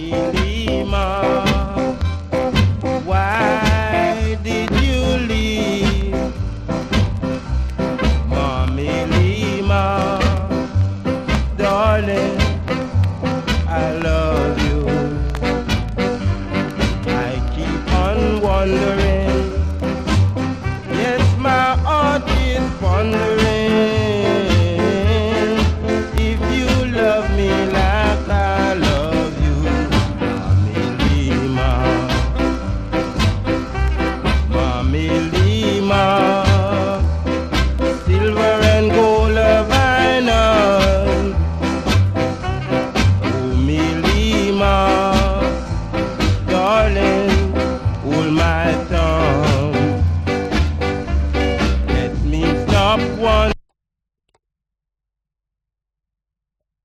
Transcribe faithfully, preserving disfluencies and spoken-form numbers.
Mommy Lima, why did you leave? Mommy Lima, darling, I love